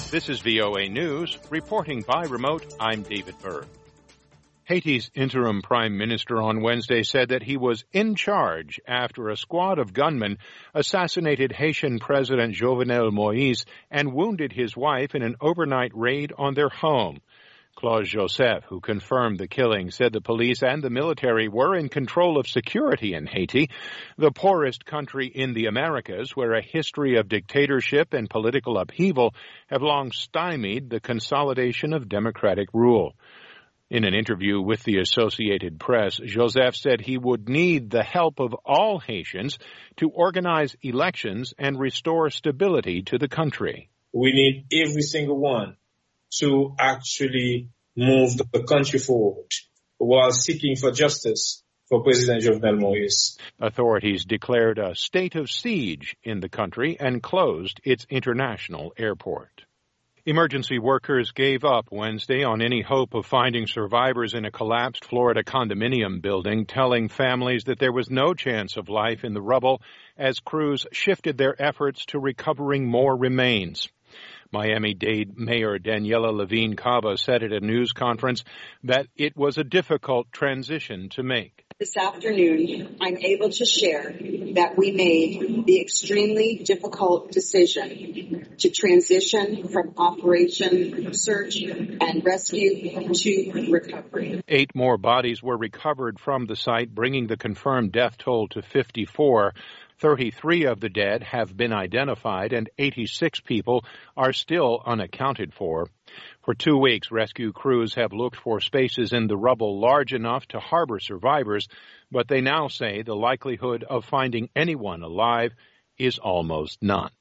This is VOA News. Reporting by remote, I'm David Berg. Haiti's interim prime minister on Wednesday said that he was in charge after a squad of gunmen assassinated Haitian President Jovenel Moïse and wounded his wife in an overnight raid on their home. Claude Joseph, who confirmed the killing, said the police and the military were in control of security in Haiti, the poorest country in the Americas, where a history of dictatorship and political upheaval have long stymied the consolidation of democratic rule. In an interview with the Associated Press, Joseph said he would need the help of all Haitians to organize elections and restore stability to the country. We need every single one to actually move the country forward while seeking for justice for President Jovenel Moïse. Authorities declared a state of siege in the country and closed its international airport. Emergency workers gave up Wednesday on any hope of finding survivors in a collapsed Florida condominium building, telling families that there was no chance of life in the rubble as crews shifted their efforts to recovering more remains. Miami-Dade Mayor Daniela Levine Cava said at a news conference that it was a difficult transition to make. This afternoon, I'm able to share that we made the extremely difficult decision to transition from Operation Search and Rescue to recovery. 8 more bodies were recovered from the site, bringing the confirmed death toll to 54. 33 of the dead have been identified and 86 people are still unaccounted for. For 2 weeks, rescue crews have looked for spaces in the rubble large enough to harbor survivors, but they now say the likelihood of finding anyone alive is almost none.